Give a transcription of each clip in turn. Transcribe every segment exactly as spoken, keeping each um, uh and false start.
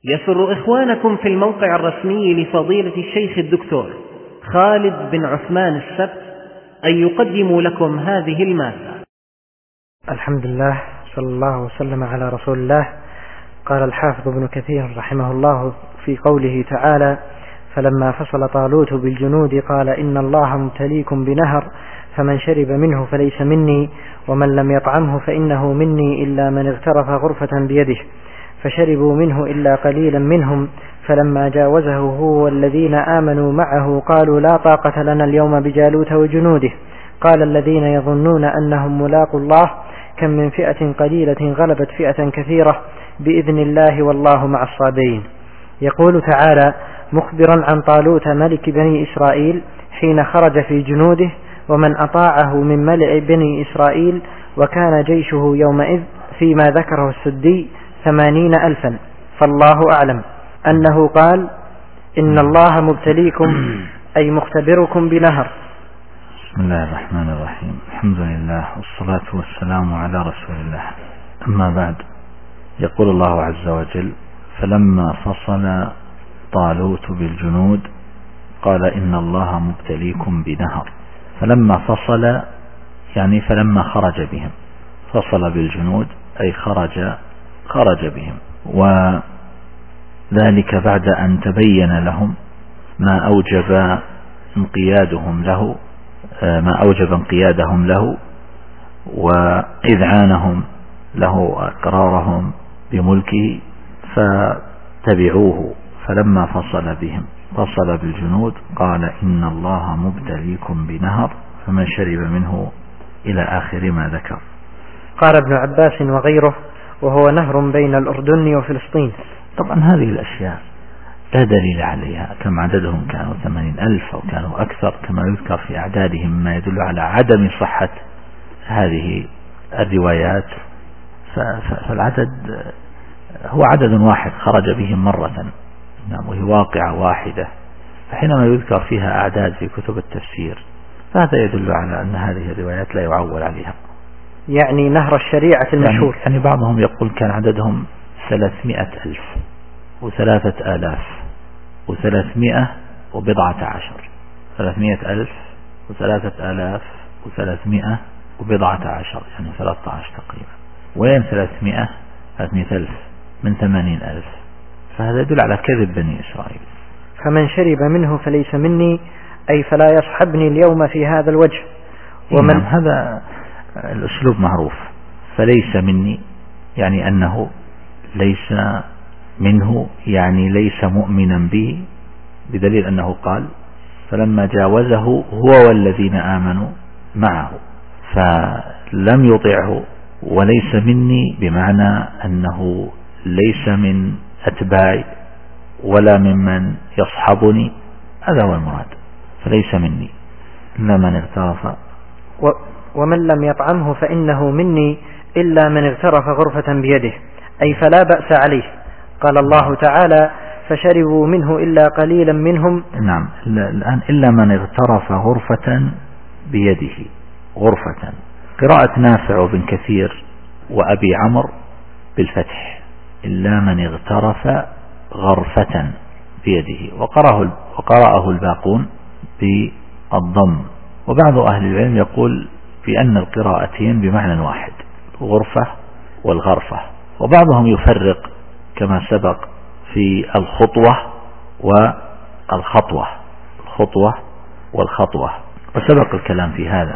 يسر إخوانكم في الموقع الرسمي لفضيلة الشيخ الدكتور خالد بن عثمان السبت أن يقدموا لكم هذه المادة. الحمد لله، صلى الله وسلم على رسول الله. قال الحافظ ابن كثير رحمه الله في قوله تعالى: فلما فصل طالوت بالجنود قال إن الله مبتليكم بنهر فمن شرب منه فليس مني ومن لم يطعمه فإنه مني إلا من اغترف غرفة بيده، فشربوا منه إلا قليلا منهم، فلما جاوزه هو والذين آمنوا معه قالوا لا طاقة لنا اليوم بجالوت وجنوده. قال الذين يظنون أنهم ملاقوا الله كم من فئة قليلة غلبت فئة كثيرة بإذن الله والله مع الصابرين. يقول تعالى مخبرا عن طالوت ملك بني إسرائيل حين خرج في جنوده ومن أطاعه من ملئ بني إسرائيل، وكان جيشه يومئذ فيما ذكره السدي ثمانين ألفا، فالله أعلم أنه قال إن الله مبتليكم أي مختبركم بنهر. بسم الله الرحمن الرحيم، الحمد لله والصلاة والسلام على رسول الله، أما بعد. يقول الله عز وجل: فلما فصل طالوت بالجنود قال إن الله مبتليكم بنهر. فلما فصل يعني فلما خرج بهم، فصل بالجنود أي خرج خرج بهم، وذلك بعد أن تبين لهم ما أوجب انقيادهم له ما أوجب انقيادهم له وإذعانهم له وإقرارهم بملكه، فتبعوه. فلما فصل بهم فصل بالجنود قال إن الله مبتليكم بنهر فمن شرب منه إلى آخر ما ذكر. قال ابن عباس وغيره: وهو نهر بين الأردن وفلسطين. طبعا هذه الأشياء لا دليل عليها، كم عددهم كانوا ثمانين ألف أو كانوا أكثر كما يذكر في أعدادهم، ما يدل على عدم صحة هذه الروايات. فالعدد هو عدد واحد خرج بهم مرة، وهي واقعة واحدة، فحينما يذكر فيها أعداد في كتب التفسير فهذا يدل على أن هذه الروايات لا يعول عليها. يعني نهر الشريعة المشهور. يعني, يعني بعضهم يقول كان عددهم ثلاثمائة ألف وثلاثة آلاف وثلاثمائة وبضعة عشر، ثلاثمائة ألف وثلاثة آلاف وثلاثمائة وبضعة عشر، يعني ثلاثة عشر تقريبا. وين ثلاثمائة ثلاثمائة ألف من ثمانين ألف؟ فهذا يدل على كذب بني إسرائيل. فمن شرب منه فليس مني أي فلا يصحبني اليوم في هذا الوجه. ومن هذا الأسلوب معروف، فليس مني يعني أنه ليس منه، يعني ليس مؤمنا به، بدليل أنه قال فلما جاوزه هو والذين آمنوا معه، فلم يطعه. وليس مني بمعنى أنه ليس من أتباعي ولا ممن يصحبني، هذا هو المراد. فليس مني إلا من اغترف ومن لم يطعمه فإنه مني إلا من اغترف غرفة بيده، أي فلا بأس عليه. قال الله تعالى فشربوا منه إلا قليلا منهم. نعم، الآن إلا من اغترف غرفة بيده، غرفة. قراءة نافع وابن كثير وأبي عمرو بالفتح، إلا من اغترف غرفة بيده، وقرأه, وقرأه الباقون بالضم. وبعض أهل العلم يقول بأن القراءتين بمعنى واحد، الغرفة والغرفة. وبعضهم يفرق كما سبق في الخطوة والخطوة، الخطوة والخطوة، وسبق الكلام في هذا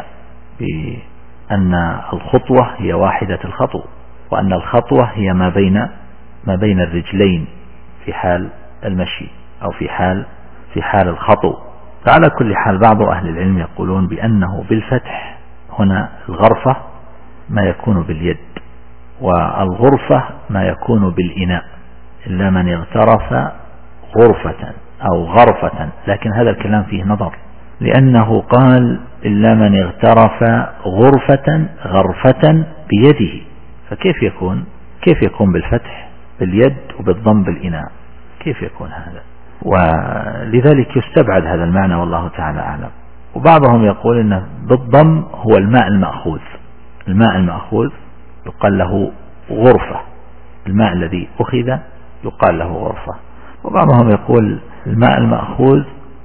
بأن الخطوة هي واحدة الخطو، وأن الخطوة هي ما بين ما بين الرجلين في حال المشي أو في حال في حال الخطو. فعلى كل حال بعض أهل العلم يقولون بأنه بالفتح هنا الغرفة ما يكون باليد، والغرفة ما يكون بالإناء، إلا من اغترف غرفة أو غرفة. لكن هذا الكلام فيه نظر، لأنه قال إلا من اغترف غرفة غرفة بيده، فكيف يكون كيف يكون بالفتح باليد وبالضم بالإناء؟ كيف يكون هذا؟ ولذلك يستبعد هذا المعنى والله تعالى أعلم. وبعضهم يقول إن بالضم هو الماء المأخوذ، الماء المأخوذ يقال له غرفة، الماء الذي أخذ يقال له غرفة. وبعضهم يقول الماء المأخوذ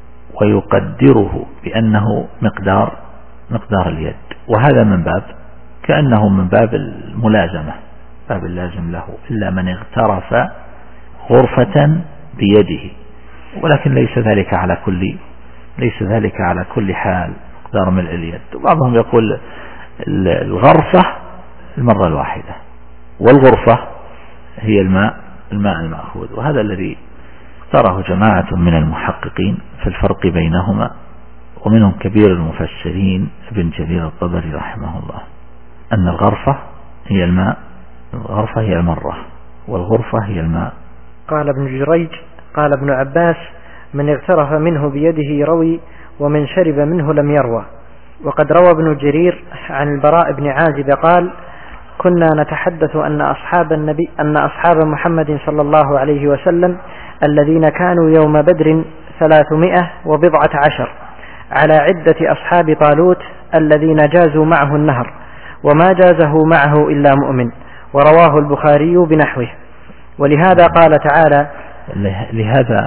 ويقدره بأنه مقدار مقدار اليد، وهذا من باب كأنه من باب الملازمة، باب اللازم له، إلا من اغترف غرفة بيده، ولكن ليس ذلك على كل ليس ذلك على كل حال مقدار ملء اليد. وبعضهم يقول الغرفة المرة الواحدة، والغرفة هي الماء الماء المأخوذ. وهذا الذي اختاره جماعة من المحققين في الفرق بينهما، ومنهم كبير المفسرين ابن جرير الطبري رحمه الله، أن الغرفة هي الماء الغرفة هي المرة، والغرفة هي الماء. قال ابن جريج قال ابن عباس: من اغترف منه بيده روي، ومن شرب منه لم يروى. وقد روى ابن جرير عن البراء بن عازب قال: كنا نتحدث أن أصحاب النبي أن أصحاب محمد صلى الله عليه وسلم الذين كانوا يوم بدر ثلاثمائة وبضعة عشر على عدة أصحاب طالوت الذين جازوا معه النهر، وما جازه معه إلا مؤمن. ورواه البخاري بنحوه. ولهذا قال تعالى: لهذا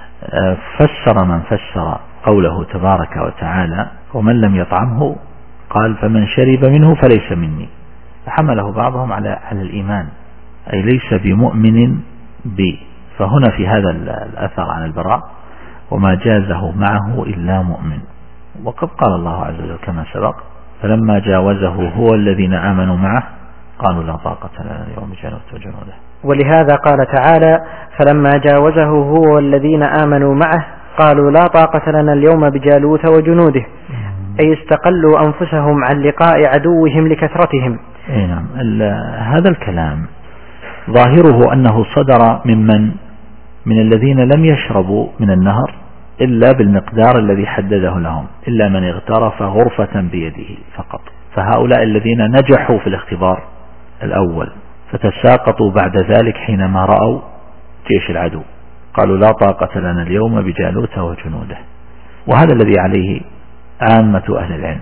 فسر من فسر قوله تبارك وتعالى: ومن لم يطعمه، قال: فمن شرب منه فليس مني، فحمله بعضهم على على الإيمان، أي ليس بمؤمن بي. فهنا في هذا الأثر عن البراء: وما جازه معه إلا مؤمن. وقد قال الله عز وجل كما سبق: فلما جاوزه هو الذين آمنوا معه قالوا لا طاقة لنا اليوم بجالوت وجنوده. ولهذا قال تعالى: فلما جاوزه هو الذين آمنوا معه قالوا لا طاقة لنا اليوم بجالوت وجنوده، أي استقلوا أنفسهم عن لقاء عدوهم لكثرتهم. أي نعم. هذا الكلام ظاهره أنه صدر ممن من الذين لم يشربوا من النهر إلا بالمقدار الذي حدده لهم، إلا من اغترف غرفة بيده فقط. فهؤلاء الذين نجحوا في الاختبار الأول فتساقطوا بعد ذلك حينما رأوا جيش العدو، قالوا لا طاقة لنا اليوم بجالوت وجنوده. وهذا الذي عليه عامة أهل العلم.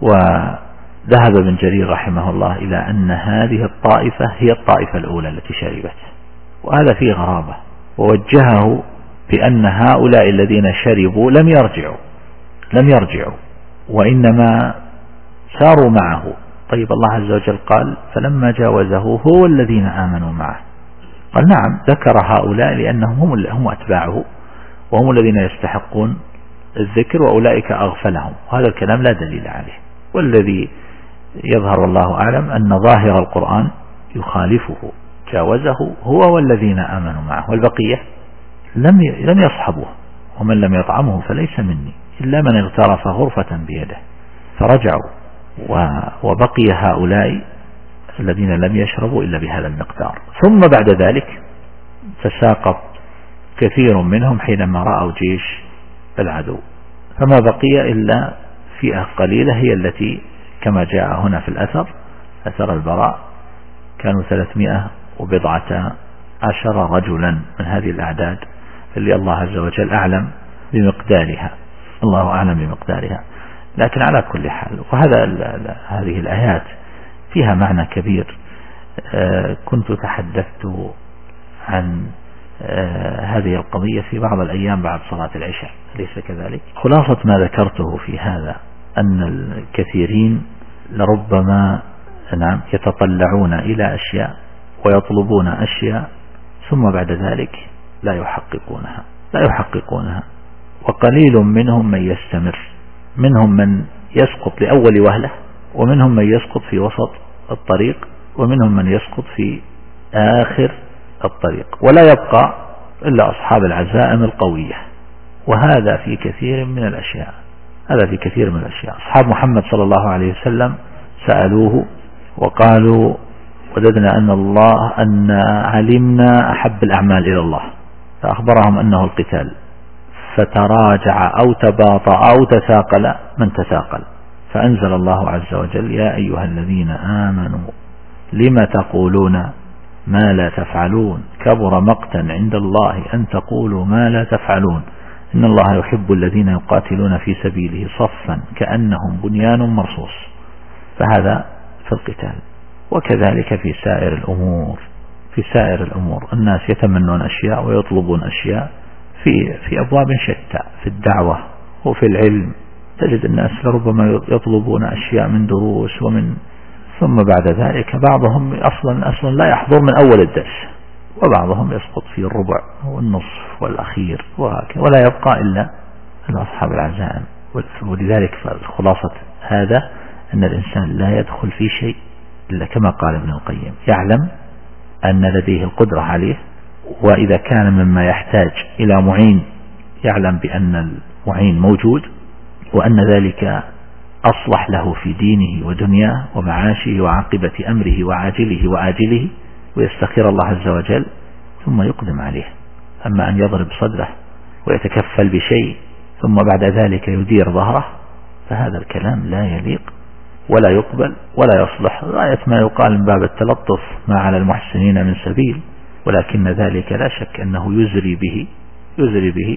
وذهب ابن جرير رحمه الله إلى أن هذه الطائفة هي الطائفة الأولى التي شربت، وهذا فيه غرابة. ووجهه بأن هؤلاء الذين شربوا لم يرجعوا لم يرجعوا وإنما ساروا معه. طيب الله عز وجل قال: فلما جاوزه هو الذين آمنوا معه. قال: نعم، ذكر هؤلاء لأنهم هم, هم أتباعه، وهم الذين يستحقون الذكر، وأولئك أغفلهم. وهذا الكلام لا دليل عليه، والذي يظهر والله أعلم أن ظاهر القرآن يخالفه. جاوزه هو والذين آمنوا معه، والبقية لم لم يصحبوه. ومن لم يطعمه فليس مني إلا من اغترف غرفة بيده. فرجعوا، وبقي هؤلاء الذين لم يشربوا إلا بهذا المقدار. ثم بعد ذلك تساقط كثير منهم حينما رأوا جيش العدو، فما بقي إلا فئة قليلة هي التي كما جاء هنا في الأثر أثر البراء كانوا ثلاثمائة وبضعة عشر رجلا من هذه الأعداد اللي الله عز وجل أعلم بمقدارها الله أعلم بمقدارها. لكن على كل حال، وهذا هذه الآيات فيها معنى كبير. كنت تحدثت عن هذه القضية في بعض الأيام بعد صلاة العشاء، ليس كذلك؟ خلاصة ما ذكرته في هذا أن الكثيرين لربما نعم يتطلعون إلى أشياء ويطلبون أشياء ثم بعد ذلك لا يحققونها لا يحققونها وقليل منهم من يستمر. منهم من يسقط لأول وهلة، ومنهم من يسقط في وسط الطريق، ومنهم من يسقط في آخر الطريق، ولا يبقى إلا أصحاب العزائم القوية. وهذا في كثير من الأشياء هذا في كثير من الأشياء أصحاب محمد صلى الله عليه وسلم سألوه وقالوا: وددنا أن الله أن علمنا أحب الأعمال إلى الله، فأخبرهم أنه القتال، فتراجع أو تباطأ أو تثاقل من تثاقل، فأنزل الله عز وجل: يا أيها الذين آمنوا لم تقولون ما لا تفعلون، كبر مقتا عند الله أن تقولوا ما لا تفعلون، إن الله يحب الذين يقاتلون في سبيله صفا كأنهم بنيان مرصوص. فهذا في القتال، وكذلك في سائر الأمور في سائر الأمور. الناس يتمنون أشياء ويطلبون أشياء في في أبواب شتى، في الدعوة وفي العلم. تجد الناس لربما يطلبون أشياء من دروس ومن ثم بعد ذلك بعضهم أصلا أصلا لا يحضر من أول الدرس، وبعضهم يسقط في الربع والنصف والأخير وهكذا، ولا يبقى إلا أصحاب العزائم. ولذلك خلاصة هذا أن الإنسان لا يدخل في شيء إلا كما قال ابن القيم، يعلم أن لديه القدرة عليه، وإذا كان مما يحتاج إلى معين يعلم بأن المعين موجود، وأن ذلك أصلح له في دينه ودنياه ومعاشه وعاقبة أمره وعاجله وآجله، ويستخير الله عز وجل ثم يقدم عليه. أما أن يضرب صدره ويتكفل بشيء ثم بعد ذلك يدير ظهره، فهذا الكلام لا يليق ولا يقبل ولا يصلح. غاية ما يقال من باب التلطف ما على المحسنين من سبيل، ولكن ذلك لا شك أنه يزري به يزري به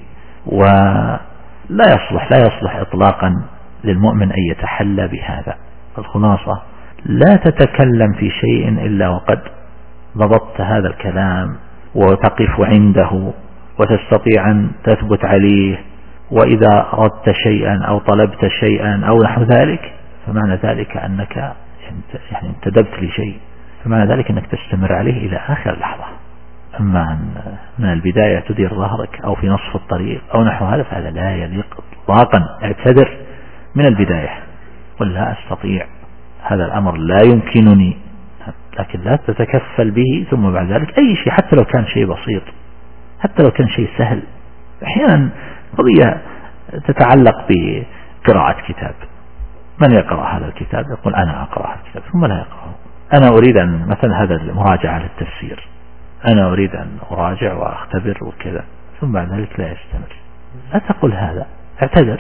ولا يصلح لا يصلح إطلاقا للمؤمن أن يتحلى بهذا. الخلاصة لا تتكلم في شيء إلا وقد ضبطت هذا الكلام وتقف عنده وتستطيع أن تثبت عليه، وإذا أردت شيئا أو طلبت شيئا أو نحو ذلك فمعنى ذلك أنك يعني انتدبت لشيء، فمعنى ذلك أنك تستمر عليه إلى آخر لحظة. أما من البداية تدير ظهرك أو في نصف الطريق أو نحو هذا فهذا لا يليق إطلاقا. اعتذر من البداية ولا أستطيع، هذا الأمر لا يمكنني، لكن لا تتكفل به ثم بعد ذلك أي شيء حتى لو كان شيء بسيط، حتى لو كان شيء سهل. أحيانا قضية تتعلق بقراءة كتاب، من يقرأ هذا الكتاب يقول أنا أقرأ هذا الكتاب ثم لا يقرأه. أنا أريد أن مثلا هذا المراجعة للتفسير، أنا أريد أن أراجع وأختبر وكذا، ثم بعد ذلك لا يستمر. لا تقل هذا، اعتذر.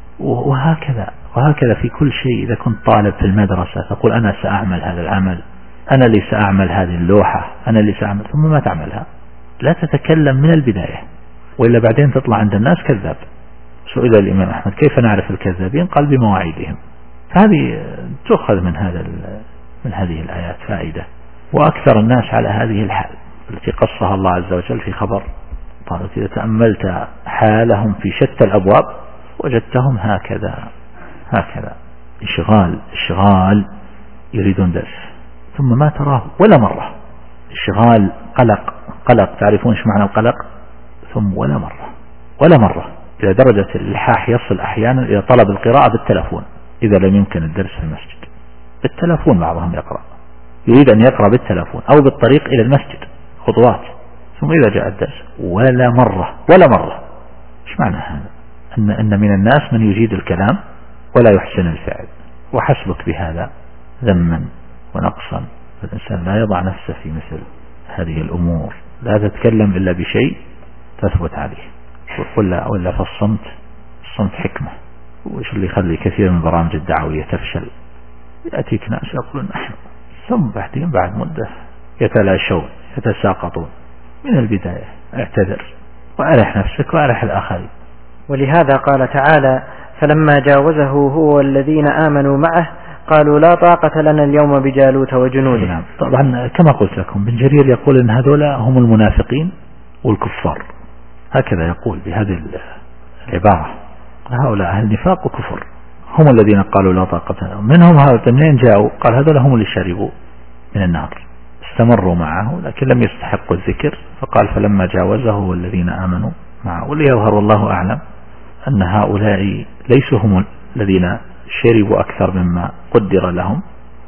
وهكذا وهكذا في كل شيء. إذا كنت طالب في المدرسة تقول أنا سأعمل هذا العمل، أنا اللي سأعمل هذه اللوحة، أنا اللي سأعمل، ثم ما تعملها. لا تتكلم من البداية، وإلا بعدين تطلع عند الناس كذاب. سئل الإمام أحمد كيف نعرف الكذابين؟ قال بمواعيدهم. فهذه تؤخذ من هذا من هذه الآيات فائدة. وأكثر الناس على هذه الحال التي قصها الله عز وجل في خبر قالت إذا تأملت حالهم في شتى الأبواب وجدتهم هكذا هكذا اشغال اشغال يريدون درس ثم ما تراه ولا مرة، اشغال قلق قلق تعرفون ايش معنى القلق، ثم ولا مرة ولا مرة، إلى درجة الإلحاح يصل أحيانا إلى طلب القراءة بالتلفون إذا لم يمكن الدرس في المسجد. بالتلفون بعضهم يقرأ، يريد أن يقرأ بالتلفون أو بالطريق إلى المسجد خطوات، ثم إذا جاء الدرس ولا مرة ولا مرة. ايش معنى هذا؟ أن, أن من الناس من يجيد الكلام ولا يحسن الفعل، وحسبك بهذا ذما ونقصا. فالإنسان لا يضع نفسه في مثل هذه الأمور، لا تتكلم إلا بشيء تثبت عليه، ولا, ولا فالصمت الصمت حكمة. وإيش اللي يخلي كثير من البرامج الدعوية تفشل؟ يأتيك ناس يقولون نحن، ثم بعدين بعد مدة يتلاشون يتساقطون. من البداية اعتذر وأرح نفسك وأرح الآخرين. ولهذا قال تعالى فلما جاوزه هو والذين آمنوا معه قالوا لا طاقة لنا اليوم بجالوت وجنوده. نعم. طبعا كما قلت لكم بن جرير يقول إن هذول هم المنافقين والكفار، هكذا يقول بهذه العبارة، هؤلاء أهل نفاق وكفر هم الذين قالوا لا طاقة لنا. منهم هؤلاء منين جاءوا؟ قال هذول هم اللي شربوا من النار، استمروا معه لكن لم يستحقوا الذكر، فقال فلما جاوزه والذين آمنوا معه. واللي يظهر والله أعلم أن هؤلاء ليسوا هم الذين شربوا أكثر مما قدر لهم،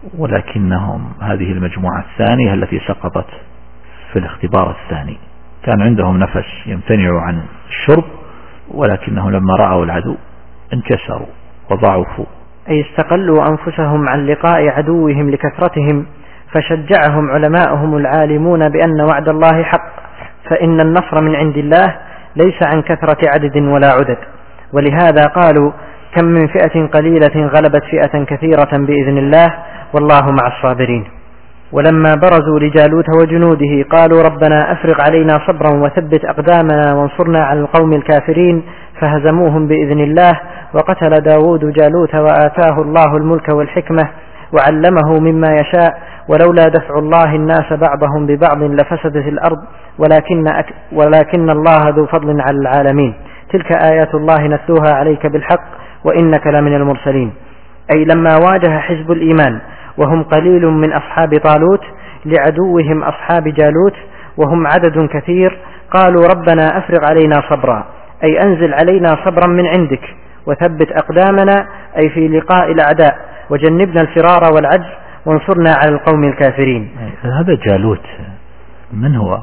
ولكنهم هذه المجموعة الثانية التي سقطت في الاختبار الثاني، كان عندهم نفس يمتنعوا عن الشرب، ولكنهم لما رأوا العدو انكسروا وضعفوا، أي استقلوا أنفسهم عن لقاء عدوهم لكثرتهم، فشجعهم علماءهم العالمون بأن وعد الله حق، فإن النصر من عند الله ليس عن كثرة عدد ولا عدد. ولهذا قالوا كم من فئة قليلة غلبت فئة كثيرة بإذن الله والله مع الصابرين. ولما برزوا لجالوت وجنوده قالوا ربنا أفرغ علينا صبرا وثبت أقدامنا وانصرنا على القوم الكافرين، فهزموهم بإذن الله وقتل داود جالوت وآتاه الله الملك والحكمة وعلمه مما يشاء ولولا دفع الله الناس بعضهم ببعض لفسدت الأرض ولكن, أك ولكن الله ذو فضل على العالمين. تلك آيات الله نتلوها عليك بالحق وإنك لمن المرسلين. أي لما واجه حزب الإيمان وهم قليل من أصحاب طالوت لعدوهم أصحاب جالوت وهم عدد كثير قالوا ربنا أفرغ علينا صبرا، أي أنزل علينا صبرا من عندك وثبت أقدامنا، أي في لقاء الأعداء، وجنبنا الفرار والعجز وانصرنا على القوم الكافرين. هذا جالوت من هو؟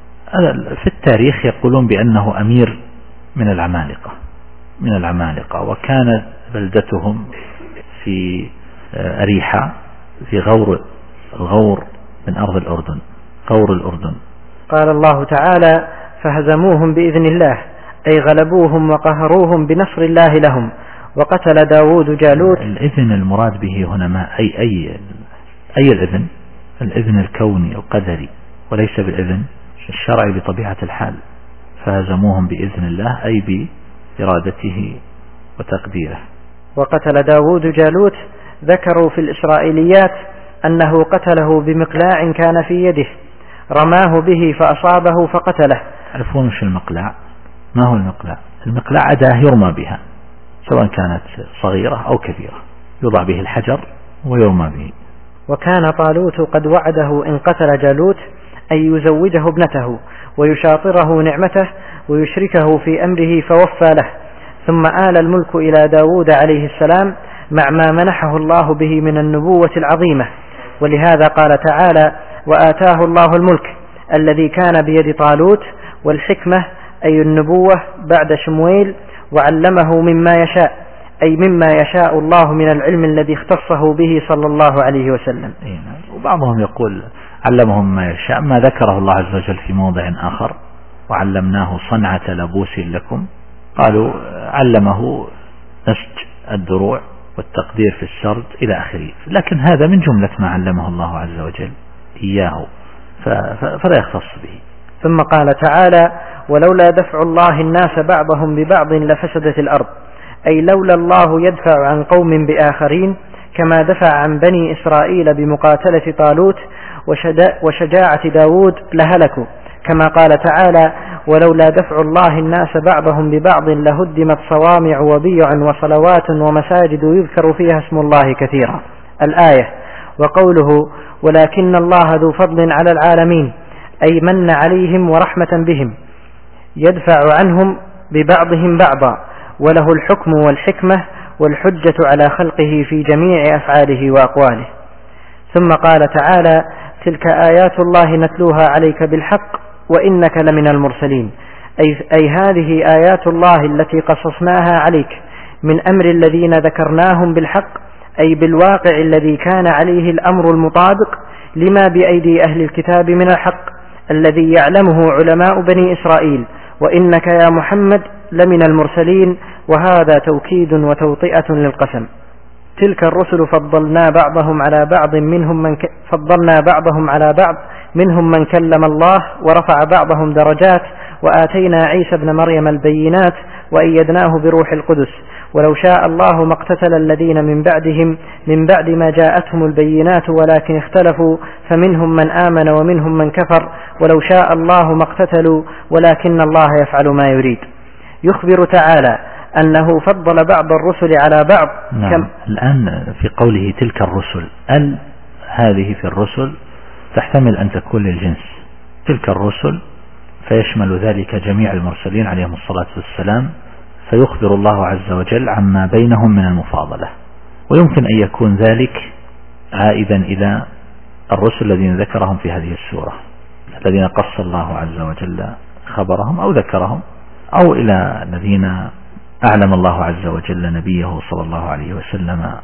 في التاريخ يقولون بأنه أمير من العمالقة من العمالقة وكانت بلدتهم في أريحة في غور الغور من أرض الأردن، غور الأردن. قال الله تعالى فهزموهم بإذن الله، أي غلبوهم وقهروهم بنصر الله لهم، وقتل داود جالوت. الإذن المراد به هنا ما أي أي أي الإذن، الإذن الكوني القدري وليس بالإذن الشرعي بطبيعة الحال. فهزموهم بإذن الله أي بإرادته وتقديره. وقتل داود جالوت، ذكروا في الإسرائيليات أنه قتله بمقلاع كان في يده، رماه به فأصابه فقتله. تعرفون وش المقلاع؟ ما هو المقلاع؟ المقلاع أداة يرمى بها سواء كانت صغيرة أو كبيرة، يوضع به الحجر ويرمى به. وكان طالوت قد وعده إن قتل جالوت أن يزوجه ابنته ويشاطره نعمته ويشركه في أمره فوفى له. ثم آل الملك إلى داود عليه السلام مع ما منحه الله به من النبوة العظيمة، ولهذا قال تعالى وآتاه الله الملك الذي كان بيد طالوت والحكمة أي النبوة بعد شمويل، وعلمه مما يشاء أي مما يشاء الله من العلم الذي اختصه به صلى الله عليه وسلم. وبعضهم يقول علمه مما يشاء، ما ذكره الله عز وجل في موضع آخر وعلمناه صنعة لبوس لكم، قالوا علمه نسج الدروع والتقدير في السرد إلى آخره، لكن هذا من جملة ما علمه الله عز وجل إياه فلا يختص به. ثم قال تعالى ولولا دفع الله الناس بعضهم ببعض لفسدت الأرض، أي لولا الله يدفع عن قوم بآخرين كما دفع عن بني إسرائيل بمقاتلة طالوت وشجاعة داود لهلكوا، كما قال تعالى ولولا دفع الله الناس بعضهم ببعض لهدمت صوامع وبيع وصلوات ومساجد يذكر فيها اسم الله كثيرا. الآية. وقوله ولكن الله ذو فضل على العالمين، أي من عليهم ورحمة بهم، يدفع عنهم ببعضهم بعضا، وله الحكم والحكمة والحجة على خلقه في جميع أفعاله وأقواله. ثم قال تعالى تلك آيات الله نتلوها عليك بالحق وإنك لمن المرسلين، أي, أي هذه آيات الله التي قصصناها عليك من أمر الذين ذكرناهم بالحق، أي بالواقع الذي كان عليه الأمر المطابق لما بأيدي أهل الكتاب من الحق الذي يعلمه علماء بني إسرائيل، وإنك يا محمد لمن المرسلين، وهذا توكيد وتوطئة للقسم. تلك الرسل فضلنا بعضهم على بعض منهم من ك... فضلنا بعضهم على بعض منهم من كلم الله ورفع بعضهم درجات، وآتينا عيسى ابن مريم البينات وأيدناه بروح القدس، ولو شاء الله ما اقتتل الذين من بعدهم من بعد ما جاءتهم البينات ولكن اختلفوا فمنهم من آمن ومنهم من كفر، ولو شاء الله ما اقتتلوا ولكن الله يفعل ما يريد. يخبر تعالى أنه فضل بعض الرسل على بعض. نعم. كم الآن في قوله تلك الرسل، ال هذه في الرسل تحتمل أن تكون للجنس، تلك الرسل فيشمل ذلك جميع المرسلين عليهم الصلاة والسلام، فيخبر الله عز وجل عما بينهم من المفاضلة، ويمكن أن يكون ذلك عائدا إلى الرسل الذين ذكرهم في هذه السورة الذين قص الله عز وجل خبرهم أو ذكرهم، أو إلى الذين أعلم الله عز وجل نبيه صلى الله عليه وسلم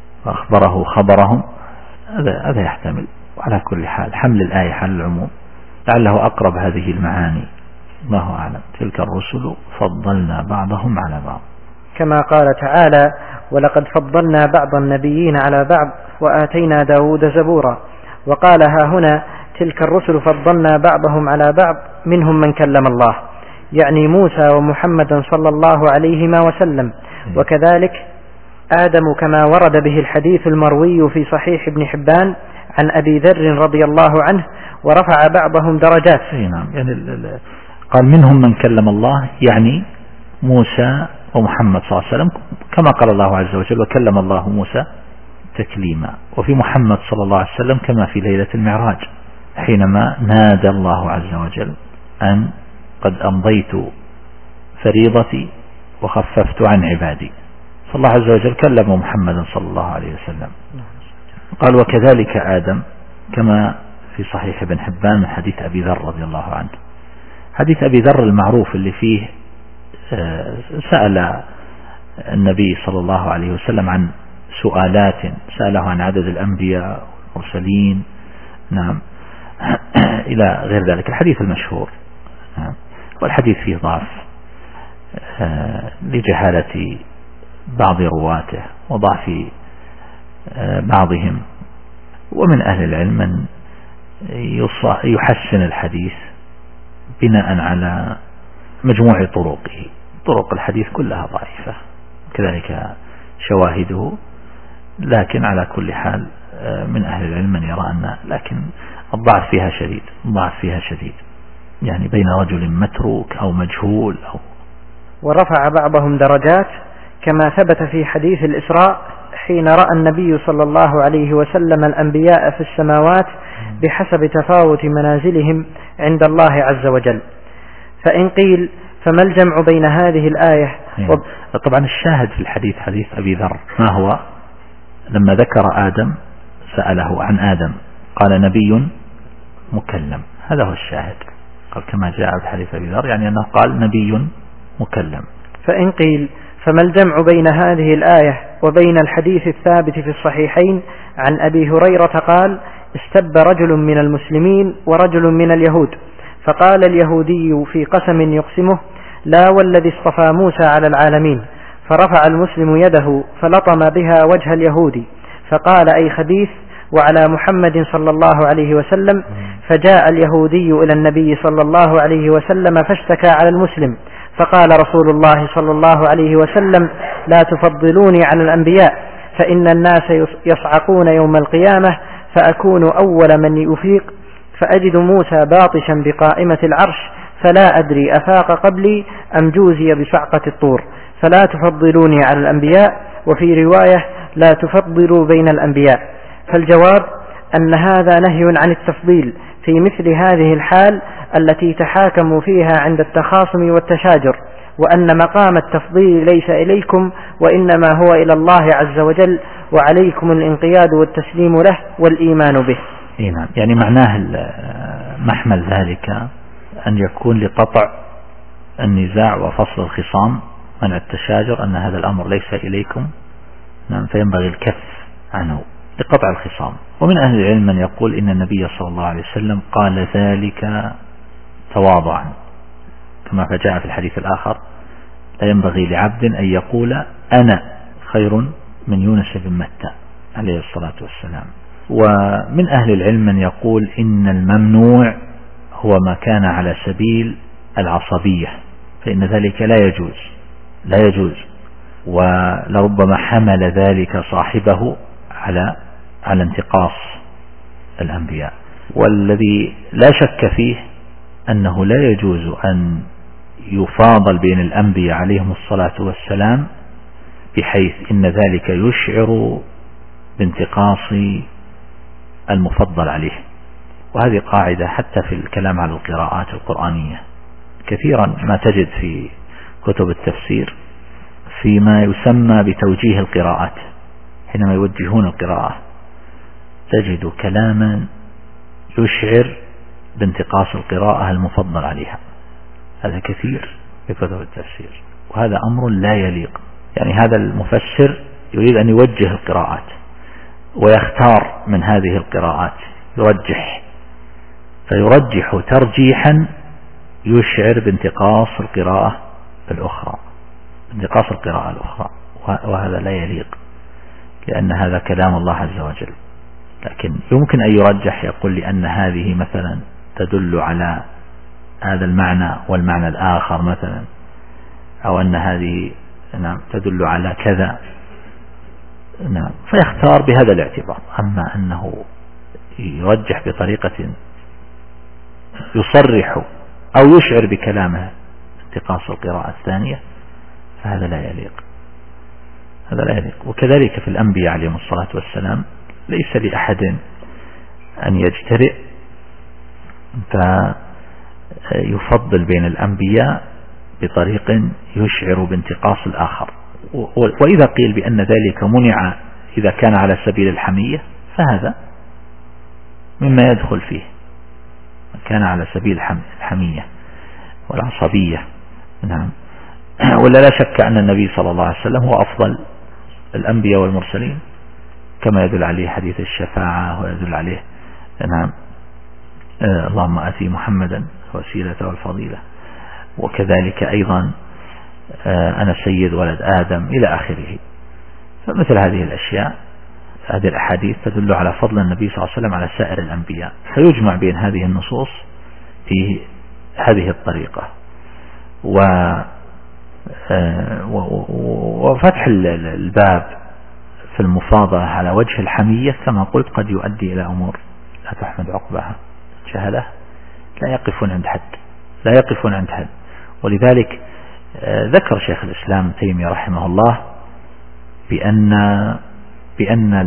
وأخبره خبرهم، هذا هذا يحتمل. وعلى كل حال حمل الآية حل العموم لعله أقرب هذه المعاني، الله أعلم. تلك الرسل فضلنا بعضهم على بعض، كما قال تعالى ولقد فضلنا بعض النبيين على بعض وآتينا داود زبورا. وقال ها هنا تلك الرسل فضلنا بعضهم على بعض منهم من كلم الله، يعني موسى ومحمدا صلى الله عليهما وسلم، وكذلك آدم كما ورد به الحديث المروي في صحيح ابن حبان عن أبي ذر رضي الله عنه، ورفع بعضهم درجات. نعم، يعني قال منهم من كلم الله، يعني موسى ومحمد صلى الله عليه وسلم، كما قال الله عز وجل وكلم الله موسى تكليما، وفي محمد صلى الله عليه وسلم كما في ليلة المعراج حينما نادى الله عز وجل أن قد أمضيت فريضتي وخففت عن عبادي، فالله عز وجل كلم محمدا صلى الله عليه وسلم. قال وكذلك آدم كما في صحيح ابن حبان من حديث أبي ذر رضي الله عنه، حديث أبي ذر المعروف اللي فيه سأل النبي صلى الله عليه وسلم عن سؤالات، سأله عن عدد الأنبياء والمرسلين، نعم، إلى غير ذلك، الحديث المشهور. نعم، والحديث فيه ضعف لجهالة بعض رواته وضعف بعضهم، ومن أهل العلم من يحسن الحديث بناء على مجموع طرقه، طرق الحديث كلها ضعيفة كذلك شواهده، لكن على كل حال من أهل العلم من يرى أن لكن الضعف فيها شديد، الضعف فيها شديد يعني بين رجل متروك أو مجهول أو. ورفع بعضهم درجات كما ثبت في حديث الإسراء حين رأى النبي صلى الله عليه وسلم الأنبياء في السماوات بحسب تفاوت منازلهم عند الله عز وجل. فإن قيل فما الجمع بين هذه الآية؟ وب... طبعا الشاهد في الحديث حديث أبي ذر ما هو؟ لما ذكر آدم سأله عن آدم قال نبي مكلم، هذا هو الشاهد، قال كما جاء في حديث أبي ذر يعني أنه قال نبي مكلم. فإن قيل فما الجمع بين هذه الآية وبين الحديث الثابت في الصحيحين عن أبي هريرة قال استب رجل من المسلمين ورجل من اليهود، فقال اليهودي في قسم يقسمه لا والذي اصطفى موسى على العالمين، فرفع المسلم يده فلطم بها وجه اليهودي فقال أي خبيث وعلى محمد صلى الله عليه وسلم. فجاء اليهودي إلى النبي صلى الله عليه وسلم فاشتكى على المسلم، فقال رسول الله صلى الله عليه وسلم لا تفضلوني على الأنبياء، فإن الناس يصعقون يوم القيامة فأكون أول من يفيق، فأجد موسى باطشا بقائمة العرش فلا أدري أفاق قبلي أم جوزي بصعقة الطور، فلا تفضلوني على الأنبياء، وفي رواية لا تفضلوا بين الأنبياء. فالجواب أن هذا نهي عن التفضيل في مثل هذه الحال التي تحاكموا فيها عند التخاصم والتشاجر، وأن مقام التفضيل ليس إليكم وإنما هو إلى الله عز وجل، وعليكم الانقياد والتسليم له والإيمان به. نعم، يعني معناه محمل ذلك أن يكون لقطع النزاع وفصل الخصام، منع التشاجر، أن هذا الأمر ليس إليكم، نعم، فينبغي الكف عنه لقطع الخصام. ومن أهل العلم من يقول إن النبي صلى الله عليه وسلم قال ذلك تواضعا، كما فجاء في الحديث الآخر لا ينبغي لعبد أن يقول أنا خير من يونس بن متى عليه الصلاة والسلام. ومن أهل العلم من يقول إن الممنوع هو ما كان على سبيل العصبية، فإن ذلك لا يجوز لا يجوز ولربما حمل ذلك صاحبه على على انتقاص الأنبياء. والذي لا شك فيه أنه لا يجوز أن يفاضل بين الأنبياء عليهم الصلاة والسلام بحيث إن ذلك يشعر بانتقاص المفضل عليه. وهذه قاعدة حتى في الكلام على القراءات القرآنية، كثيرا ما تجد في كتب التفسير فيما يسمى بتوجيه القراءات، حينما يوجهون القراءة تجد كلاما يشعر بانتقاص القراءة المفضل عليها، هذا كثير في كتب التفسير، وهذا أمر لا يليق. يعني هذا المفسر يريد أن يوجه القراءات ويختار من هذه القراءات يرجح، فيرجح ترجيحا يشعر بانتقاص القراءة الأخرى انتقاص القراءة الأخرى وهذا لا يليق، لأن هذا كلام الله عز وجل. لكن يمكن أن يرجح، يقول لأن هذه مثلا تدل على هذا المعنى والمعنى الآخر مثلا، أو أن هذه نعم تدل على كذا، نعم فيختار بهذا الاعتبار. أما أنه يرجح بطريقة يصرح أو يشعر بكلامه انتقاص القراءة الثانية فهذا لا يليق، هذا لا يليق. وكذلك في الأنبياء عليهم الصلاة والسلام ليس لأحد أن يجترئ فيفضل بين الأنبياء بطريق يشعر بانتقاص الآخر. وإذا قيل بأن ذلك منع إذا كان على سبيل الحمية فهذا مما يدخل فيه، كان على سبيل الحمية والعصبية. نعم. ولا لا شك أن النبي صلى الله عليه وسلم هو أفضل الأنبياء والمرسلين كما يدل عليه حديث الشفاعة ويدل عليه نعم آه اللهم آتي محمدا وسيلة والفضيلة، وكذلك أيضا آه أنا سيد ولد آدم إلى آخره. فمثل هذه الأشياء هذه الأحاديث تدل على فضل النبي صلى الله عليه وسلم على سائر الأنبياء، فيجمع بين هذه النصوص في هذه الطريقة. و وفتح الباب في المفاضلة على وجه الحمية كما قلت قد يؤدي إلى أمور لا تحمد عقبها، جهلة لا يقفون عند حد، لا يقفون عند حد. ولذلك ذكر شيخ الإسلام تيمية رحمه الله بأن بأن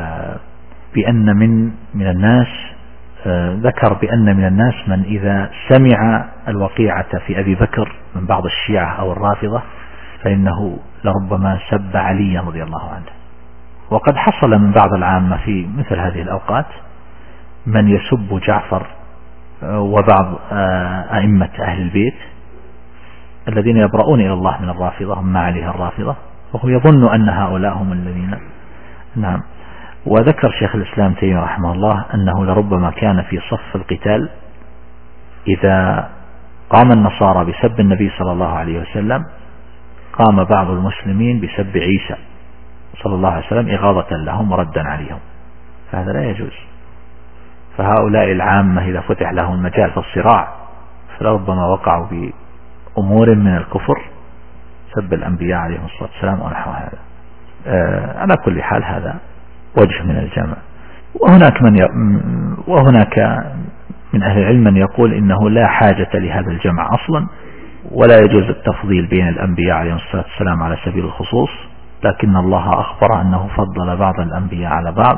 بأن من من الناس ذكر بأن من الناس من إذا سمع الوقيعة في أبي بكر من بعض الشيعة أو الرافضة فإنه لربما سب عليا رضي الله عنه. وقد حصل من بعض العامة في مثل هذه الأوقات من يسب جعفر وبعض أئمة أهل البيت الذين يبرؤون إلى الله من الرافضة، هم ما عليها الرافضة، وهو يظن أن هؤلاء هم الذين نعم. وذكر شيخ الإسلام تيمية رحمه الله أنه لربما كان في صف القتال إذا قام النصارى بسب النبي صلى الله عليه وسلم قام بعض المسلمين بسب عيسى صلى الله عليه وسلم إغاظة لهم وردا عليهم، فهذا لا يجوز. فهؤلاء العامة إذا فتح لهم المجال في الصراع فلربما وقعوا بأمور من الكفر سب الأنبياء عليهم الصلاة والسلام ونحو هذا. آه على كل حال هذا وجه من الجمع. وهناك من ي... وهناك من أهل العلم من يقول إنه لا حاجة لهذا الجمع أصلا، ولا يجوز التفضيل بين الأنبياء عليهم الصلاة والسلام على سبيل الخصوص، لكن الله أخبر أنه فضل بعض الأنبياء على بعض،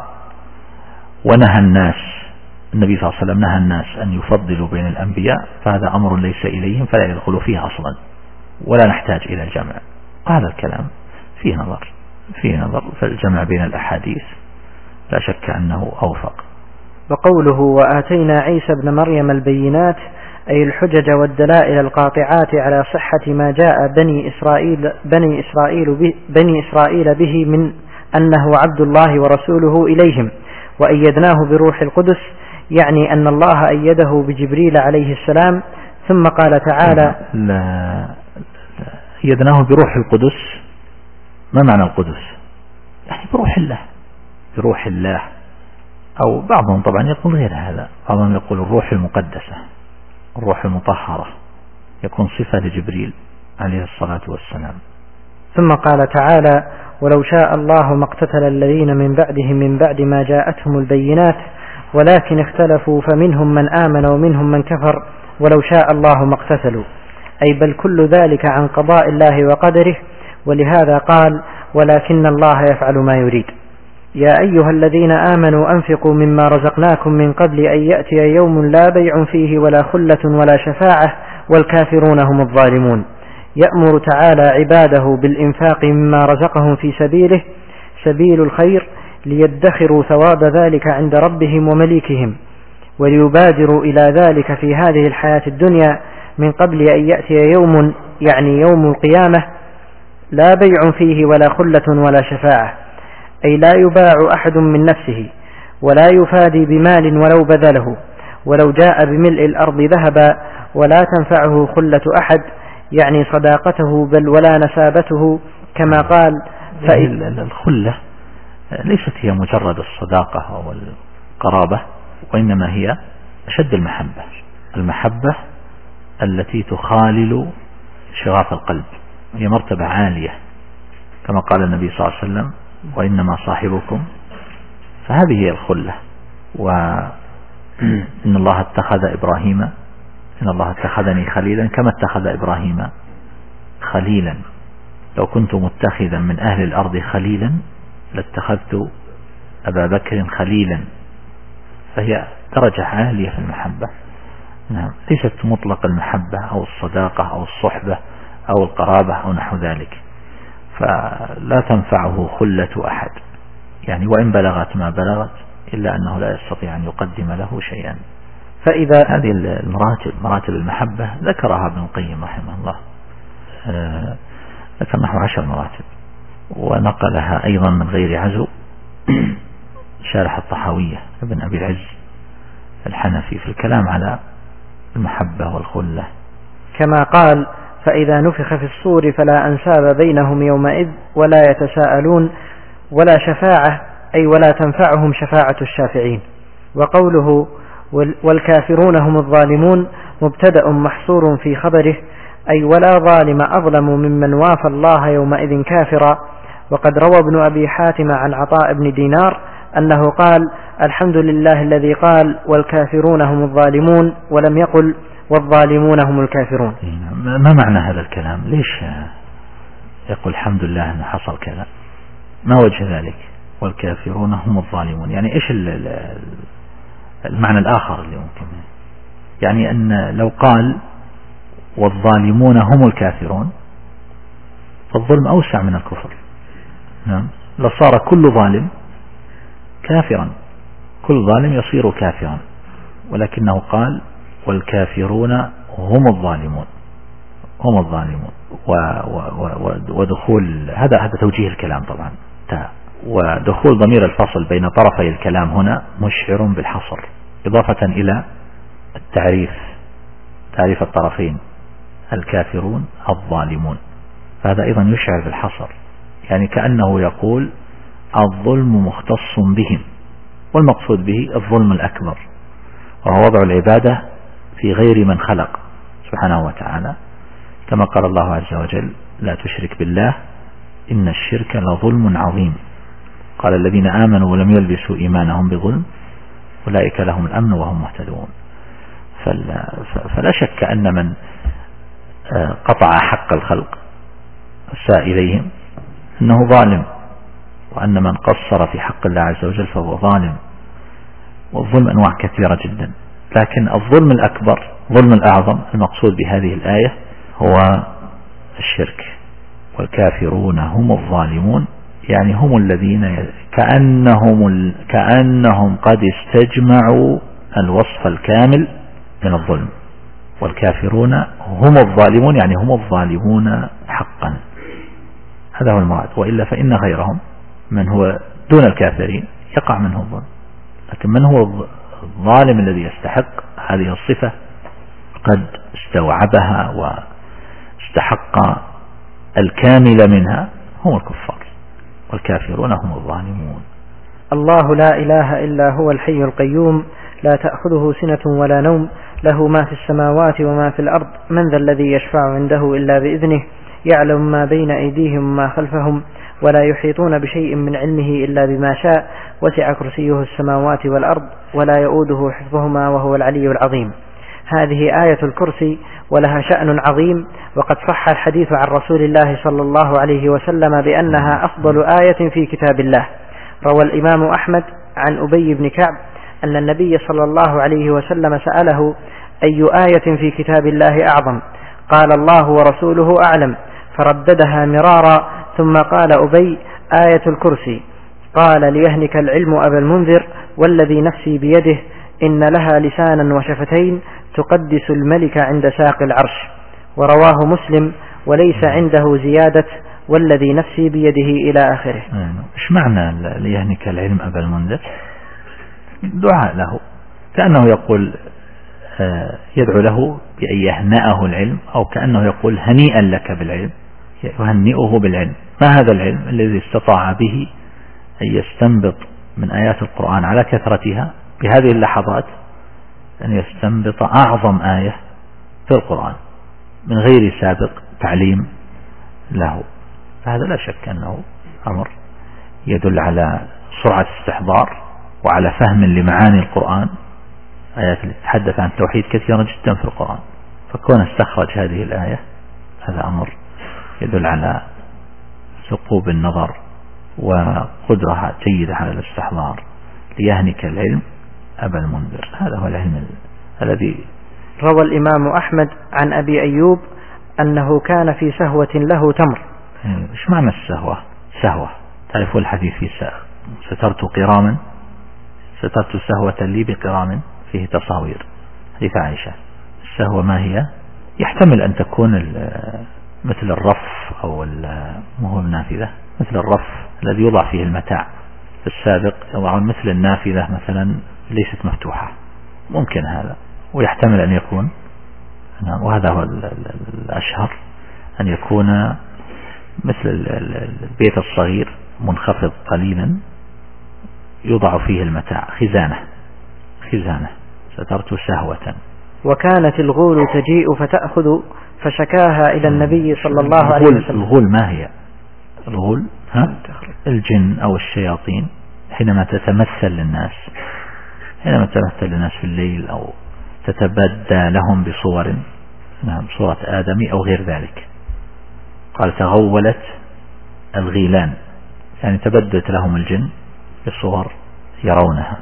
ونهى الناس النبي صلى الله عليه وسلم نهى الناس أن يفضلوا بين الأنبياء، فهذا أمر ليس إليهم فلا يدخلوا فيه أصلا، ولا نحتاج إلى الجمع. هذا الكلام فيه نظر فيه نظر فالجمع بين الأحاديث لا شك أنه أوفق. وقوله وآتينا عيسى ابن مريم البينات أي الحجج والدلائل القاطعات على صحة ما جاء بني إسرائيل بني إسرائيل به, بني إسرائيل به من أنه عبد الله ورسوله إليهم، وأيدناه بروح القدس، يعني أن الله أيده بجبريل عليه السلام. ثم قال تعالى لا, لا أيدناه بروح القدس. ما معنى القدس؟ يعني بروح الله، بروح الله، أو بعضهم طبعا يقول غير هذا، بعضهم يقول الروح المقدسة، الروح المطهرة، يكون صفة لجبريل عليه الصلاة والسلام. ثم قال تعالى ولو شاء الله ما اقتتل الذين من بعدهم من بعد ما جاءتهم البينات ولكن اختلفوا فمنهم من آمن ومنهم من كفر ولو شاء الله ما اقتتلوا، أي بل كل ذلك عن قضاء الله وقدره، ولهذا قال ولكن الله يفعل ما يريد. يا أيها الذين آمنوا أنفقوا مما رزقناكم من قبل أن يأتي يوم لا بيع فيه ولا خلة ولا شفاعة والكافرون هم الظالمون. يأمر تعالى عباده بالإنفاق مما رزقهم في سبيله سبيل الخير ليدخروا ثواب ذلك عند ربهم ومليكهم، وليبادروا إلى ذلك في هذه الحياة الدنيا من قبل أن يأتي يوم يعني يوم القيامة لا بيع فيه ولا خلة ولا شفاعة، أي لا يباع أحد من نفسه ولا يفادي بمال ولو بذله ولو جاء بملء الأرض ذهبا، ولا تنفعه خلة أحد يعني صداقته بل ولا نسابته، كما قال الخلة ليست هي مجرد الصداقة أو القرابة، وإنما هي أشد المحبة، المحبة التي تخالل شغاف القلب، هي مرتبة عالية، كما قال النبي صلى الله عليه وسلم وإنما صاحبكم، فهذه هي الخلة. وإن الله اتخذ إبراهيم إن الله اتخذني خليلا كما اتخذ إبراهيم خليلا. لو كنت متخذا من أهل الأرض خليلا لاتخذت أبا بكر خليلا. فهي درجة عالية في المحبة، نعم، ليست مطلق المحبة أو الصداقة أو الصحبة أو القرابة أو نحو ذلك. فلا تنفعه خلة أحد، يعني وإن بلغت ما بلغت إلا أنه لا يستطيع أن يقدم له شيئا. فإذا هذه المراتب مراتب المحبة ذكرها ابن القيم رحمه الله، آه ذكر نحو عشر مراتب، ونقلها أيضا من غير عزو شارح الطحاوية ابن أبي العز الحنفي في الكلام على المحبة والخلة، كما قال: فإذا نفخ في الصور فلا أنساب بينهم يومئذ ولا يتساءلون ولا شفاعة، أي ولا تنفعهم شفاعة الشافعين. وقوله والكافرون هم الظالمون مبتدأ محصور في خبره، أي ولا ظالم أظلم ممن وافى الله يومئذ كافرا. وقد روى ابن أبي حاتم عن عطاء بن دينار أنه قال: الحمد لله الذي قال والكافرون هم الظالمون ولم يقل والظالمون هم الكافرون. ما معنى هذا الكلام؟ ليش يقول الحمد لله أنه حصل كذا؟ ما وجه ذلك؟ والكافرون هم الظالمون، يعني إيش المعنى الآخر اللي ممكن؟ يعني أن لو قال والظالمون هم الكافرون فالظلم أوسع من الكفر، نعم، لصار كل ظالم كافرا، كل ظالم يصير كافرا، ولكنه قال والكافرون هم الظالمون هم الظالمون و و و ودخول هذا هذا توجيه الكلام طبعا، ودخول ضمير الفصل بين طرفي الكلام هنا مشعر بالحصر، إضافة إلى التعريف، تعريف الطرفين الكافرون الظالمون، فهذا أيضا يشعر بالحصر، يعني كأنه يقول الظلم مختص بهم، والمقصود به الظلم الأكبر، وهو وضع العبادة في غير من خلق سبحانه وتعالى، كما قال الله عز وجل: لا تشرك بالله إن الشرك لظلم عظيم. قال الذين آمنوا ولم يلبسوا إيمانهم بظلم أولئك لهم الأمن وهم مهتدون. فلا, فلا شك أن من قطع حق الخلق أساء إليهم أنه ظالم، وأن من قصر في حق الله عز وجل فهو ظالم. والظلم أنواع كثيرة جدا، لكن الظلم الأكبر، ظلم الأعظم المقصود بهذه الآية هو الشرك. والكافرون هم الظالمون، يعني هم الذين كأنهم, كأنهم قد استجمعوا الوصف الكامل من الظلم. والكافرون هم الظالمون يعني هم الظالمون حقا، هذا هو المراد، وإلا فإن غيرهم من هو دون الكافرين يقع منه الظلم، لكن من هو الظالم الذي يستحق هذه الصفة قد استوعبها واستحق الكامل منها هم الكفار، والكافرون هم الظالمون. الله لا إله إلا هو الحي القيوم لا تأخذه سنة ولا نوم له ما في السماوات وما في الأرض من ذا الذي يشفع عنده إلا بإذنه يعلم ما بين أيديهم وما خلفهم ولا يحيطون بشيء من علمه إلا بما شاء وسع كرسيه السماوات والأرض ولا يؤوده حفظهما وهو العلي العظيم. هذه آية الكرسي ولها شأن عظيم، وقد صح الحديث عن رسول الله صلى الله عليه وسلم بأنها أفضل آية في كتاب الله. روى الإمام أحمد عن أبي بن كعب أن النبي صلى الله عليه وسلم سأله: أي آية في كتاب الله أعظم؟ قال: الله ورسوله أعلم، فرددها مرارا، ثم قال أبي: آية الكرسي. قال: ليهنك العلم أبا المنذر والذي نفسي بيده إن لها لسانا وشفتين تقدس الملك عند ساق العرش. ورواه مسلم: وليس عنده زيادة والذي نفسي بيده إلى آخره. إيش معنى ليهنك العلم أبا المنذر؟ دعاء له، كأنه يقول يدعو له بأن يهنأه العلم، أو كأنه يقول هنيئا لك بالعلم، يهنئه بالعلم. ما هذا العلم الذي استطاع به أن يستنبط من آيات القرآن على كثرتها بهذه اللحظات أن يستنبط أعظم آية في القرآن من غير سابق تعليم له؟ فهذا لا شك أنه أمر يدل على سرعة استحضار وعلى فهم لمعاني القرآن. آيات اللي تتحدث عن التوحيد كثيرة جدا في القرآن، فكون استخرج هذه الآية هذا أمر يدل على ثقوب النظر وقدرة جيدة على الاستحضار ليهنك العلم أبا المنذر. هذا هو العلم الذي روى الإمام أحمد عن أبي أيوب أنه كان في سهوة له تمر. إيش معنى السهوة؟ سهوة تعرفوا الحديث في سترت قراما، سترت سهوة لي بقرام فيه تصاوير، حديث عائشة. السهوة ما هي؟ يحتمل أن تكون مثل الرف أو مو النافذة، مثل الرف الذي يوضع فيه المتاع. في السابق يضعون مثل النافذة مثلا ليست مفتوحة، ممكن هذا. ويحتمل أن يكون، وهذا هو الأشهر، أن يكون مثل البيت الصغير منخفض قليلا يوضع فيه المتاع، خزانة خزانة سترت سهوة. وكانت الغول تجيء فتأخذ فشكاها إلى النبي صلى الله عليه وسلم. الغول ما هي؟ الغول ها؟ الجن أو الشياطين حينما تتمثل للناس، حينما تتمثل للناس في الليل أو تتبدى لهم بصور، نعم صورة آدمي أو غير ذلك. قال تغولت الغيلان، يعني تبدت لهم الجن بصور يرونها.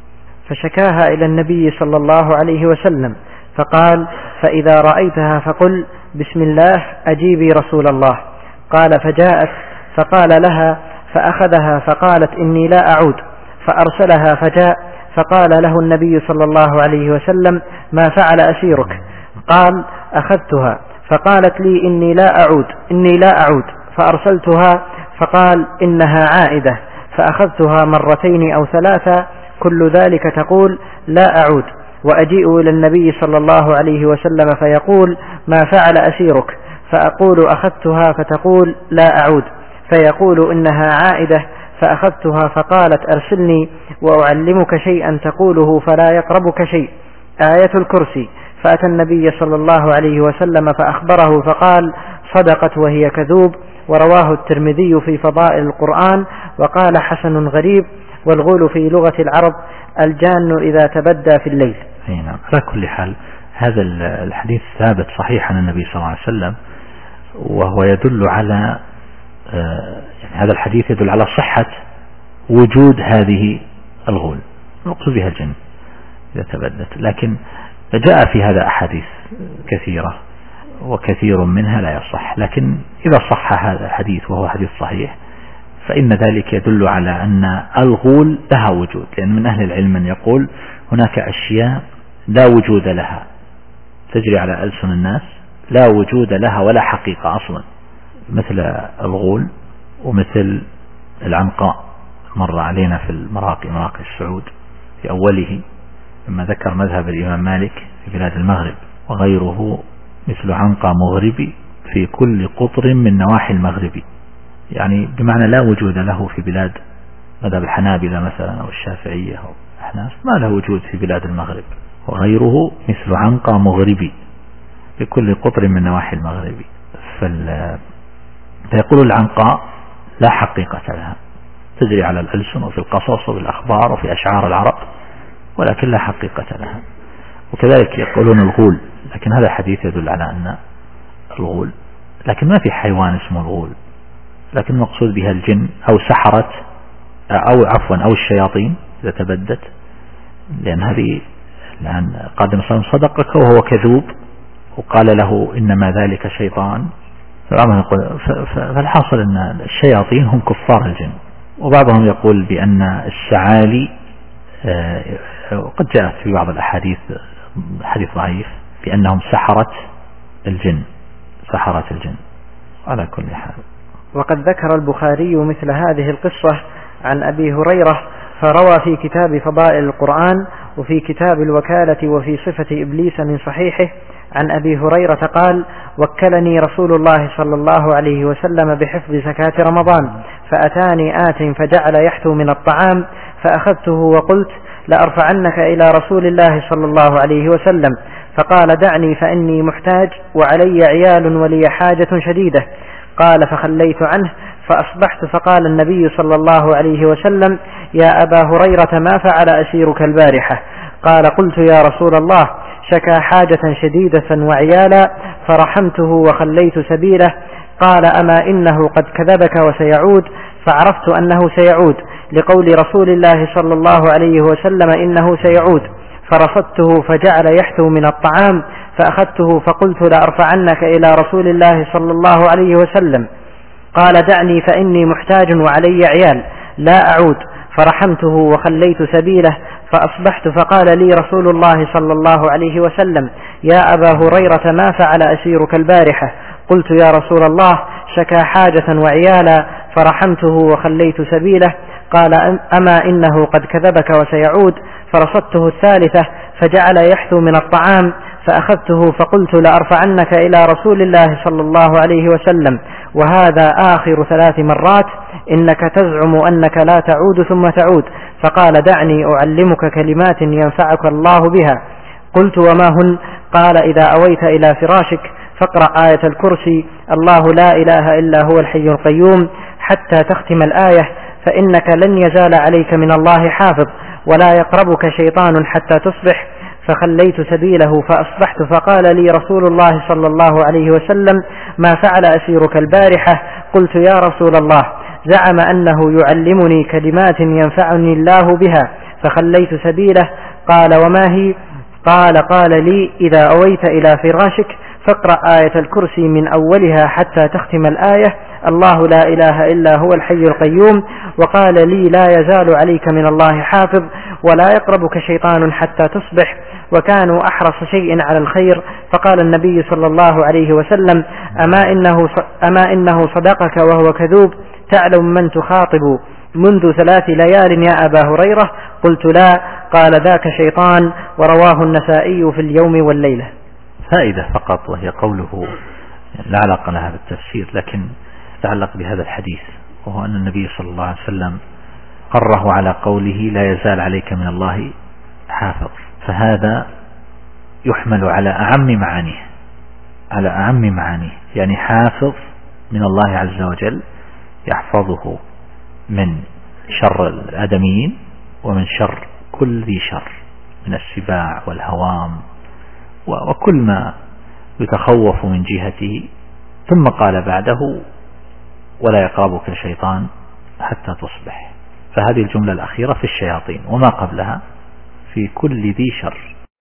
فشكاها إلى النبي صلى الله عليه وسلم فقال فإذا رأيتها فقل بسم الله أجيبي رسول الله. قال فجاءت فقال لها فأخذها فقالت إني لا أعود، فأرسلها فجاء فقال له النبي صلى الله عليه وسلم ما فعل أسيرك؟ قال أخذتها فقالت لي إني لا أعود إني لا أعود فأرسلتها فقال إنها عائدة، فأخذتها مرتين أو ثلاثة كل ذلك تقول لا أعود، وأجيء إلى النبي صلى الله عليه وسلم فيقول ما فعل أسيرك؟ فأقول أخذتها فتقول لا أعود، فيقول إنها عائدة، فأخذتها فقالت أرسلني وأعلمك شيئا تقوله فلا يقربك شيء، آية الكرسي. فأتى النبي صلى الله عليه وسلم فأخبره فقال صدقت وهي كذوب. ورواه الترمذي في فضائل القرآن وقال حسن غريب. والغول في لغة العرب الجان إذا تبدى في الليل. نعم. على كل حال هذا الحديث ثابت صحيح عن النبي صلى الله عليه وسلم، وهو يدل على يعني هذا الحديث يدل على صحة وجود هذه الغول، نقصد بها الجن إذا تبدت. لكن جاء في هذا أحاديث كثيرة وكثير منها لا يصح، لكن إذا صح هذا الحديث وهو حديث صحيح فإن ذلك يدل على أن الغول لها وجود، لأن من أهل العلم من يقول هناك أشياء لا وجود لها تجري على ألسن الناس، لا وجود لها ولا حقيقة أصلا، مثل الغول ومثل العنقاء. مر علينا في المراقي مراقي السعود في أوله لما ذكر مذهب الإمام مالك في بلاد المغرب، وغيره مثل عنقى مغربي في كل قطر من نواحي المغرب، يعني بمعنى لا وجود له في بلاد مذهب الحنابلة مثلا أو الشافعية أو الأحناف، ما له وجود في بلاد المغرب. وغيره مثل عنقى مغربي في كل قطر من نواحي المغرب. فيقول العنقاء لا حقيقة لها، تجري على الألسن وفي القصص وفي الأخبار وفي أشعار العرب، ولكن لا حقيقة لها. وكذلك يقولون الغول، لكن هذا الحديث يدل على أن الغول، لكن ما في حيوان اسمه الغول، لكن المقصود بها الجن أو سحرة أو عفوا أو الشياطين إذا تبدت، لأن هذه الآن قادم صلى صدقك وهو كذوب وقال له إنما ذلك شيطان. فالحاصل أن الشياطين هم كفار الجن. وبعضهم يقول بأن السعالي قد جاءت في بعض الأحاديث حديث ضعيف بأنهم سحرة الجن سحرة الجن على كل حال. وقد ذكر البخاري مثل هذه القصة عن أبي هريرة، فروى في كتاب فضائل القرآن وفي كتاب الوكالة وفي صفة إبليس من صحيحه عن أبي هريرة قال وكلني رسول الله صلى الله عليه وسلم بحفظ زكاة رمضان، فأتاني آت فجعل يحثو من الطعام، فأخذته وقلت لأرفعنك إلى رسول الله صلى الله عليه وسلم، فقال دعني فإني محتاج وعلي عيال ولي حاجة شديدة. قال فخليت عنه، فأصبحت فقال النبي صلى الله عليه وسلم: يا أبا هريرة ما فعل أسيرك البارحة؟ قال: قلت يا رسول الله شكا حاجة شديدة وعيالا فرحمته وخليت سبيله. قال: أما إنه قد كذبك وسيعود؟ فعرفت أنه سيعود لقول رسول الله صلى الله عليه وسلم: إنه سيعود. فرصدته فجعل يحثو من الطعام، فأخذته فقلت: لأرفعنك إلى رسول الله صلى الله عليه وسلم. قال: دعني فإني محتاج وعلي عيال، لا أعود. فرحمته وخليت سبيله. فأصبحت فقال لي رسول الله صلى الله عليه وسلم: يا أبا هريرة ما فعل أسيرك البارحة؟ قلت: يا رسول الله شكا حاجة وعيالا فرحمته وخليت سبيله. قال: أما إنه قد كذبك وسيعود. فرصدته الثالثة فجعل يحثو من الطعام، فأخذته فقلت: لأرفعنك إلى رسول الله صلى الله عليه وسلم. وهذا آخر ثلاث مرات. إنك تزعم أنك لا تعود ثم تعود. فقال: دعني أعلمك كلمات ينفعك الله بها. قلت: وما هن؟ قال: إذا أويت إلى فراشك فاقرأ آية الكرسي: الله لا إله إلا هو الحي القيوم، حتى تختم الآية، فإنك لن يزال عليك من الله حافظ، ولا يقربك شيطان حتى تصبح. فخليت سبيله فأصبحت فقال لي رسول الله صلى الله عليه وسلم: ما فعل أسيرك البارحة؟ قلت: يا رسول الله زعم أنه يعلمني كلمات ينفعني الله بها، فخليت سبيله. قال: وما هي؟ قال: قال لي: إذا أويت إلى فراشك فاقرأ آية الكرسي من أولها حتى تختم الآية: الله لا إله إلا هو الحي القيوم. وقال لي: لا يزال عليك من الله حافظ، ولا يقربك شيطان حتى تصبح. وكانوا أحرص شيء على الخير. فقال النبي صلى الله عليه وسلم: أما إنه, أما إنه صدقك وهو كذوب؟ تعلم من تخاطب منذ ثلاث ليال يا أبا هريرة؟ قلت: لا. قال: ذاك شيطان. ورواه النسائي في اليوم والليلة. فائدة فقط، وهي قوله لا علاقة لها بالتفسير لكن تعلق بهذا الحديث، وهو أن النبي صلى الله عليه وسلم قره على قوله: لا يزال عليك من الله حافظ. فهذا يحمل على أعم معانيه، على أعم معانيه، يعني حافظ من الله عز وجل يحفظه من شر الآدميين ومن شر كل ذي شر من السباع والهوام وكل ما يتخوف من جهته. ثم قال بعده: ولا يقربك الشيطان حتى تصبح. فهذه الجملة الأخيرة في الشياطين، وما قبلها في كل ذي شر.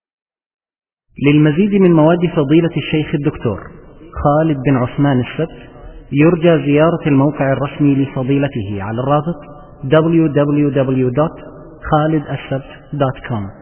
للمزيد من مواد فضيلة الشيخ الدكتور خالد بن عثمان السبت يرجى زيارة الموقع الرسمي لفضيلته على الرابط دبليو دبليو دبليو دوت خالد السبت دوت كوم.